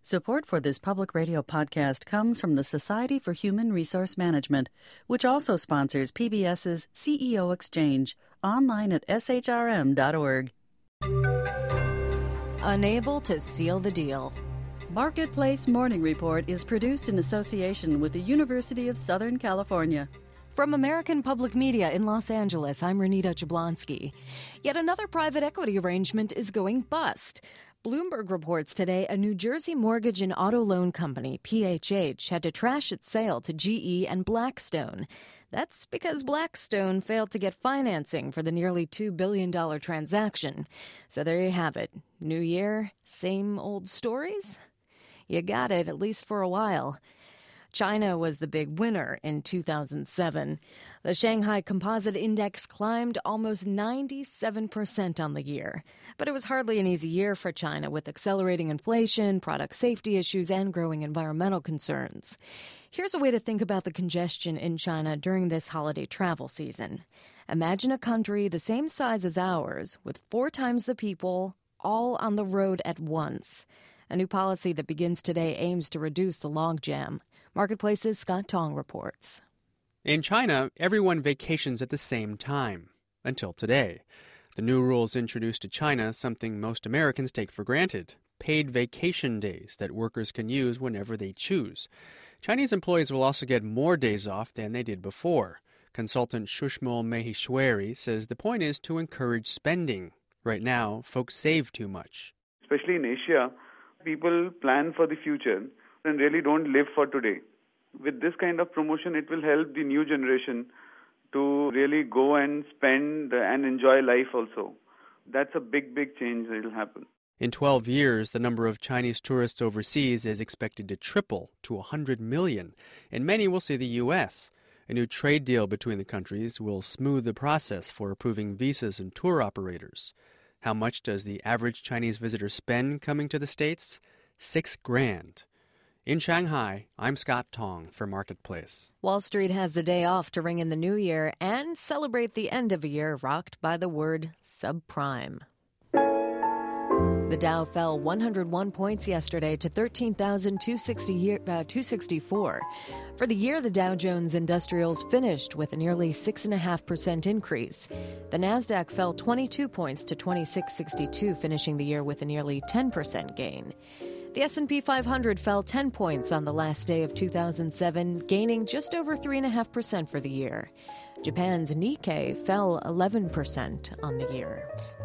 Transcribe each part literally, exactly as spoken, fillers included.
Support for this public radio podcast comes from the Society for Human Resource Management, which also sponsors PBS's C E O Exchange, online at s h r m dot org. Unable to seal the deal. Marketplace Morning Report is produced in association with the University of Southern California. From American Public Media in Los Angeles, I'm Renita Jablonski. Yet another private equity arrangement is going bust. Bloomberg reports today a New Jersey mortgage and auto loan company, P H H, had to trash its sale to G E and Blackstone. That's because Blackstone failed to get financing for the nearly two billion dollars transaction. So there you have it. New year, same old stories? You got it, at least for a while. China was the big winner in two thousand seven. The Shanghai Composite Index climbed almost ninety-seven percent on the year. But it was hardly an easy year for China, with accelerating inflation, product safety issues, and growing environmental concerns. Here's a way to think about the congestion in China during this holiday travel season. Imagine a country the same size as ours, with four times the people, all on the road at once. A new policy that begins today aims to reduce the logjam. Marketplace's Scott Tong reports. In China, everyone vacations at the same time. Until today. The new rules introduced to China something most Americans take for granted: paid vacation days that workers can use whenever they choose. Chinese employees will also get more days off than they did before. Consultant Shushmal Maheshwari says the point is to encourage spending. Right now, folks save too much. Especially in Asia, people plan for the future and really don't live for today. With this kind of promotion, it will help the new generation to really go and spend and enjoy life also. That's a big, big change that will happen. In twelve years, the number of Chinese tourists overseas is expected to triple to one hundred million, and many will see the U S. A new trade deal between the countries will smooth the process for approving visas and tour operators. How much does the average Chinese visitor spend coming to the States? Six grand. In Shanghai, I'm Scott Tong for Marketplace. Wall Street has the day off to ring in the new year and celebrate the end of a year rocked by the word subprime. The Dow fell one hundred one points yesterday to thirteen thousand two hundred sixty-four. For the year, the Dow Jones Industrials finished with a nearly six point five percent increase. The Nasdaq fell twenty-two points to twenty-six sixty-two, finishing the year with a nearly ten percent gain. The S and P five hundred fell ten points on the last day of two thousand seven, gaining just over three point five percent for the year. Japan's Nikkei fell eleven percent on the year.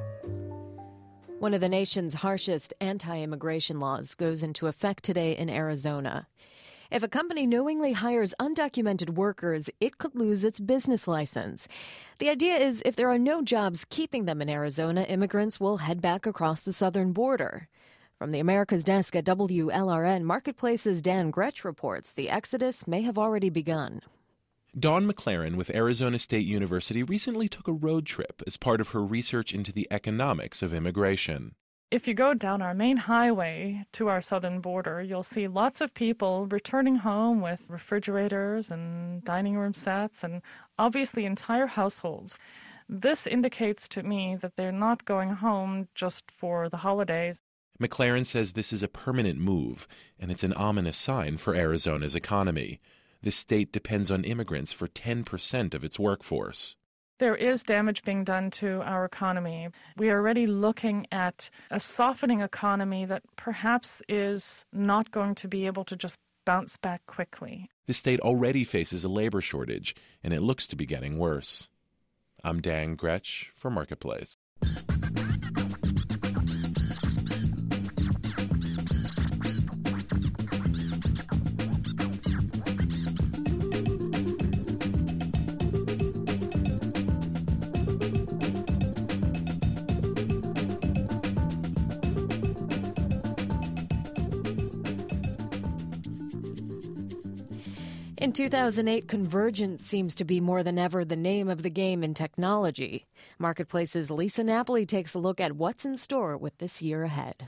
One of the nation's harshest anti-immigration laws goes into effect today in Arizona. If a company knowingly hires undocumented workers, it could lose its business license. The idea is if there are no jobs keeping them in Arizona, immigrants will head back across the southern border. From the America's Desk at W L R N, Marketplace's Dan Gretsch reports the exodus may have already begun. Dawn McLaren with Arizona State University recently took a road trip as part of her research into the economics of immigration. If you go down our main highway to our southern border, you'll see lots of people returning home with refrigerators and dining room sets and obviously entire households. This indicates to me that they're not going home just for the holidays. McLaren says this is a permanent move, and it's an ominous sign for Arizona's economy. The state depends on immigrants for ten percent of its workforce. There is damage being done to our economy. We are already looking at a softening economy that perhaps is not going to be able to just bounce back quickly. The state already faces a labor shortage, and it looks to be getting worse. I'm Dan Gretsch for Marketplace. In two thousand eight, convergence seems to be more than ever the name of the game in technology. Marketplace's Lisa Napoli takes a look at what's in store with this year ahead.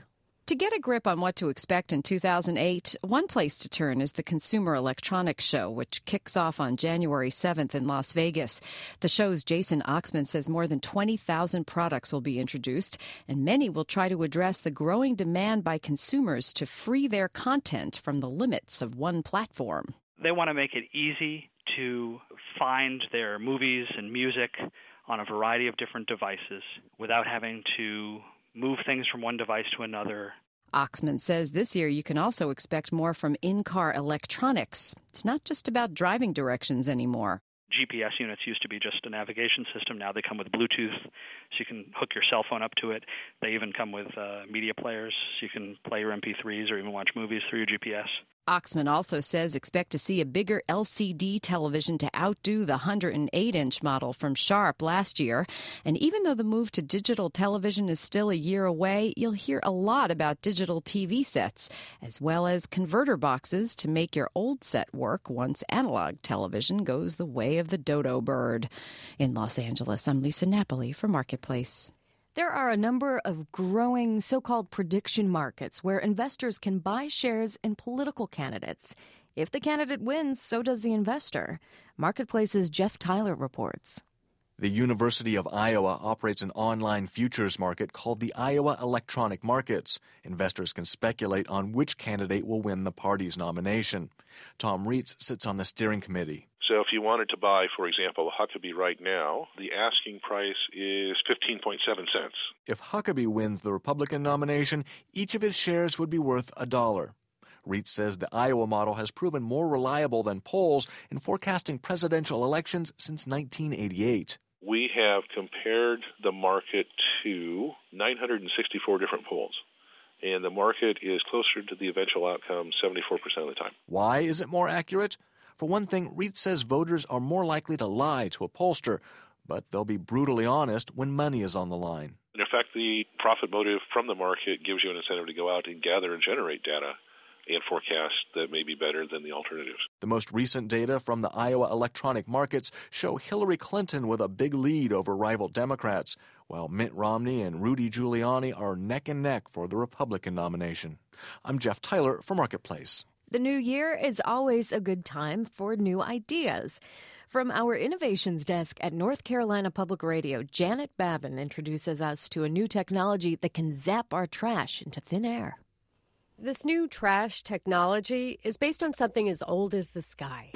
To get a grip on what to expect in two thousand eight, one place to turn is the Consumer Electronics Show, which kicks off on January seventh in Las Vegas. The show's Jason Oxman says more than twenty thousand products will be introduced, and many will try to address the growing demand by consumers to free their content from the limits of one platform. They want to make it easy to find their movies and music on a variety of different devices without having to move things from one device to another. Oxman says this year you can also expect more from in-car electronics. It's not just about driving directions anymore. G P S units used to be just a navigation system. Now they come with Bluetooth, so you can hook your cell phone up to it. They even come with uh, media players, so you can play your M P threes or even watch movies through your G P S. Oxman also says expect to see a bigger L C D television to outdo the one hundred eight inch model from Sharp last year. And even though the move to digital television is still a year away, you'll hear a lot about digital T V sets, as well as converter boxes to make your old set work once analog television goes the way of the dodo bird. In Los Angeles, I'm Lisa Napoli for Marketplace. There are a number of growing so-called prediction markets where investors can buy shares in political candidates. If the candidate wins, so does the investor. Marketplace's Jeff Tyler reports. The University of Iowa operates an online futures market called the Iowa Electronic Markets. Investors can speculate on which candidate will win the party's nomination. Tom Reitz sits on the steering committee. So if you wanted to buy, for example, Huckabee right now, the asking price is fifteen point seven cents. If Huckabee wins the Republican nomination, each of his shares would be worth a dollar. Reitz says the Iowa model has proven more reliable than polls in forecasting presidential elections since nineteen eighty-eight. We have compared the market to nine hundred sixty-four different polls, and the market is closer to the eventual outcome seventy-four percent of the time. Why is it more accurate? For one thing, Reitz says voters are more likely to lie to a pollster, but they'll be brutally honest when money is on the line. In fact, the profit motive from the market gives you an incentive to go out and gather and generate data and forecasts that may be better than the alternatives. The most recent data from the Iowa electronic markets show Hillary Clinton with a big lead over rival Democrats, while Mitt Romney and Rudy Giuliani are neck and neck for the Republican nomination. I'm Jeff Tyler for Marketplace. The new year is always a good time for new ideas. From our innovations desk at North Carolina Public Radio, Janet Babin introduces us to a new technology that can zap our trash into thin air. This new trash technology is based on something as old as the sky.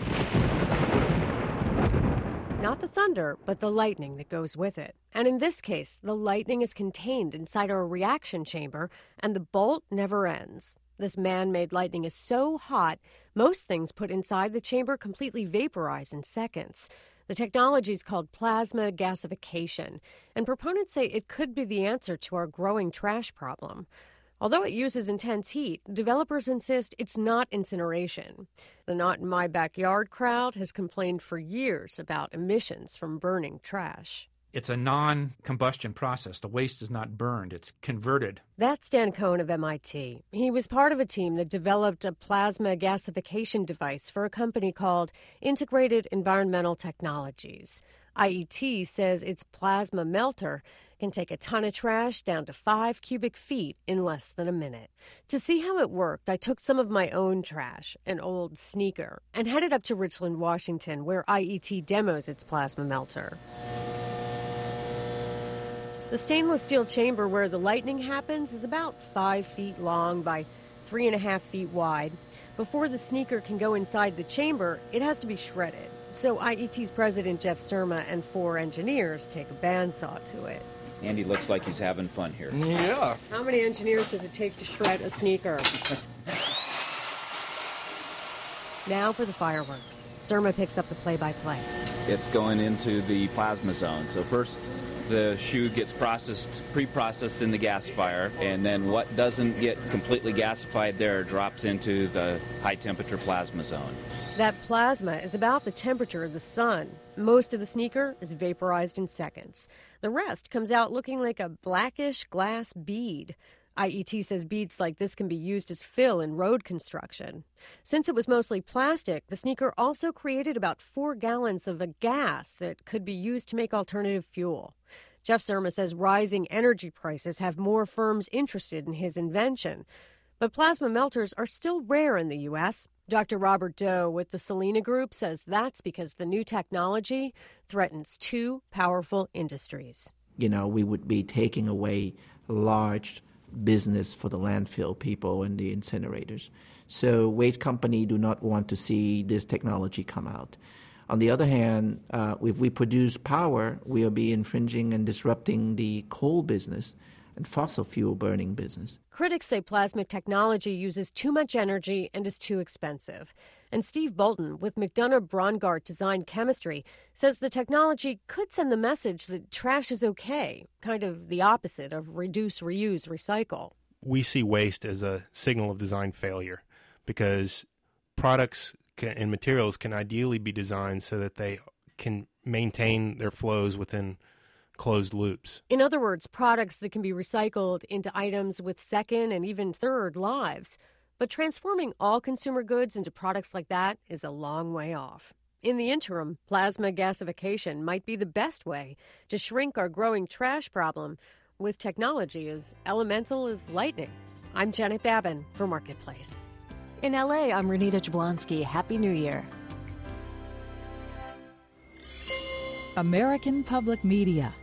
Not the thunder, but the lightning that goes with it. And in this case, the lightning is contained inside a reaction chamber, and the bolt never ends. This man-made lightning is so hot, most things put inside the chamber completely vaporize in seconds. The technology is called plasma gasification, and proponents say it could be the answer to our growing trash problem. Although it uses intense heat, developers insist it's not incineration. The Not in My Backyard crowd has complained for years about emissions from burning trash. It's a non-combustion process. The waste is not burned. It's converted. That's Dan Cohen of M I T. He was part of a team that developed a plasma gasification device for a company called Integrated Environmental Technologies. I E T says its plasma melter can take a ton of trash down to five cubic feet in less than a minute. To see how it worked, I took some of my own trash, an old sneaker, and headed up to Richland, Washington, where I E T demos its plasma melter. The stainless steel chamber where the lightning happens is about five feet long by three and a half feet wide. Before the sneaker can go inside the chamber, it has to be shredded. So I E T's president, Jeff Surma, and four engineers take a bandsaw to it. Andy looks like he's having fun here. Yeah. How many engineers does it take to shred a sneaker? Now for the fireworks. Surma picks up the play-by-play. It's going into the plasma zone. So first, the shoe gets processed, pre-processed in the gasifier, and then what doesn't get completely gasified there drops into the high-temperature plasma zone. That plasma is about the temperature of the sun. Most of the sneaker is vaporized in seconds. The rest comes out looking like a blackish glass bead. I E T says beads like this can be used as fill in road construction. Since it was mostly plastic, the sneaker also created about four gallons of a gas that could be used to make alternative fuel. Jeff Surma says rising energy prices have more firms interested in his invention. But plasma melters are still rare in the U S. Doctor Robert Doe with the Selena Group says that's because the new technology threatens two powerful industries. You know, we would be taking away large business for the landfill people and the incinerators. So waste companies do not want to see this technology come out. On the other hand, uh, if we produce power, we'll be infringing and disrupting the coal business and fossil fuel burning business. Critics say plasma technology uses too much energy and is too expensive. And Steve Bolton with McDonough Brongart Design Chemistry says the technology could send the message that trash is okay, kind of the opposite of reduce, reuse, recycle. We see waste as a signal of design failure because products can, and materials can ideally be designed so that they can maintain their flows within closed loops. In other words, products that can be recycled into items with second and even third lives. But transforming all consumer goods into products like that is a long way off. In the interim, plasma gasification might be the best way to shrink our growing trash problem with technology as elemental as lightning. I'm Janet Babin for Marketplace. In L A, I'm Renita Jablonski. Happy New Year. American Public Media.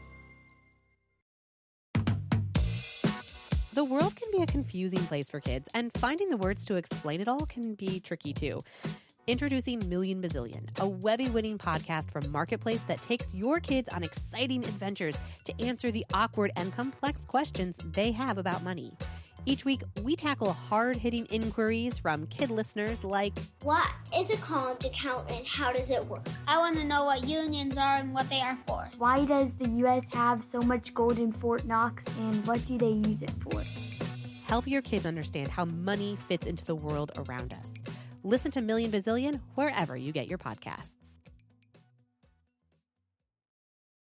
The world can be a confusing place for kids, and finding the words to explain it all can be tricky too. Introducing Million Bazillion, a Webby-winning podcast from Marketplace that takes your kids on exciting adventures to answer the awkward and complex questions they have about money. Each week, we tackle hard-hitting inquiries from kid listeners like, what is a college account and how does it work? I want to know what unions are and what they are for. Why does the U S have so much gold in Fort Knox and what do they use it for? Help your kids understand how money fits into the world around us. Listen to Million Bazillion wherever you get your podcasts.